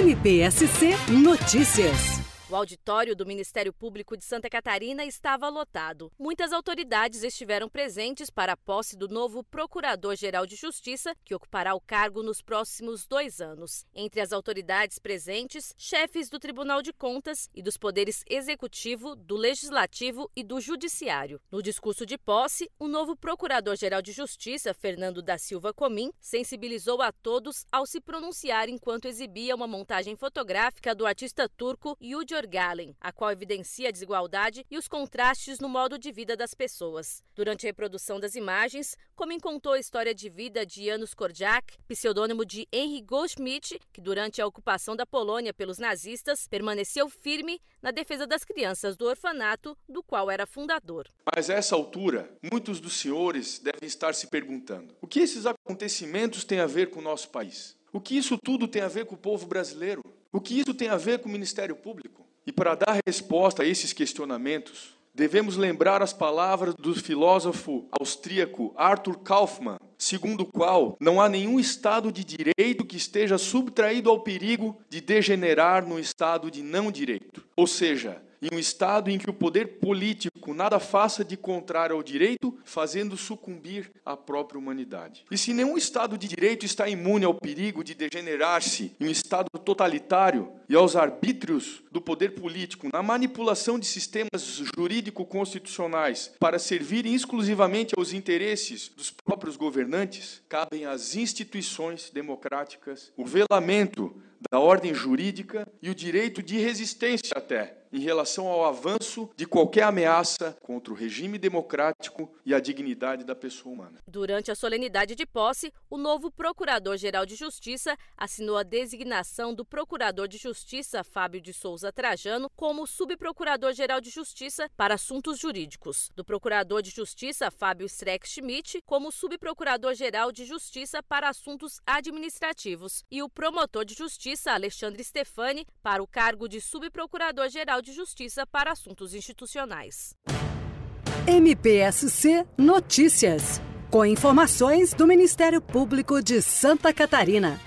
MPSC Notícias. O auditório do Ministério Público de Santa Catarina estava lotado. Muitas autoridades estiveram presentes para a posse do novo Procurador-Geral de Justiça, que ocupará o cargo nos próximos 2 anos. Entre as autoridades presentes, chefes do Tribunal de Contas e dos poderes executivo, do legislativo e do judiciário. No discurso de posse, o novo Procurador-Geral de Justiça, Fernando da Silva Comim, sensibilizou a todos ao se pronunciar enquanto exibia uma montagem fotográfica do artista turco Yuri Galen, a qual evidencia a desigualdade e os contrastes no modo de vida das pessoas. Durante a reprodução das imagens, Comim contou a história de vida de Janusz Korczak, pseudônimo de Henry Goldschmidt, que durante a ocupação da Polônia pelos nazistas, permaneceu firme na defesa das crianças do orfanato, do qual era fundador. Mas a essa altura, muitos dos senhores devem estar se perguntando: o que esses acontecimentos têm a ver com o nosso país? O que isso tudo tem a ver com o povo brasileiro? O que isso tem a ver com o Ministério Público? E para dar resposta a esses questionamentos, devemos lembrar as palavras do filósofo austríaco Arthur Kaufmann, segundo o qual não há nenhum estado de direito que esteja subtraído ao perigo de degenerar no estado de não direito. Ou seja, em um estado em que o poder político nada faça de contrário ao direito, fazendo sucumbir a própria humanidade. E se nenhum estado de direito está imune ao perigo de degenerar-se em um estado totalitário e aos arbítrios do poder político na manipulação de sistemas jurídico-constitucionais para servirem exclusivamente aos interesses dos próprios governantes, cabem às instituições democráticas o velamento da ordem jurídica e o direito de resistência até em relação ao avanço de qualquer ameaça contra o regime democrático e a dignidade da pessoa humana. Durante a solenidade de posse, o novo Procurador-Geral de Justiça assinou a designação do Procurador de Justiça, Fábio de Souza Trajano, como Subprocurador-Geral de Justiça para Assuntos Jurídicos, do Procurador de Justiça, Fábio Streck Schmidt, como Subprocurador-Geral de Justiça para Assuntos Administrativos e o Promotor de Justiça, Alexandre Stefani, para o cargo de Subprocurador-Geral de Justiça para Assuntos Institucionais. MPSC Notícias, com informações do Ministério Público de Santa Catarina.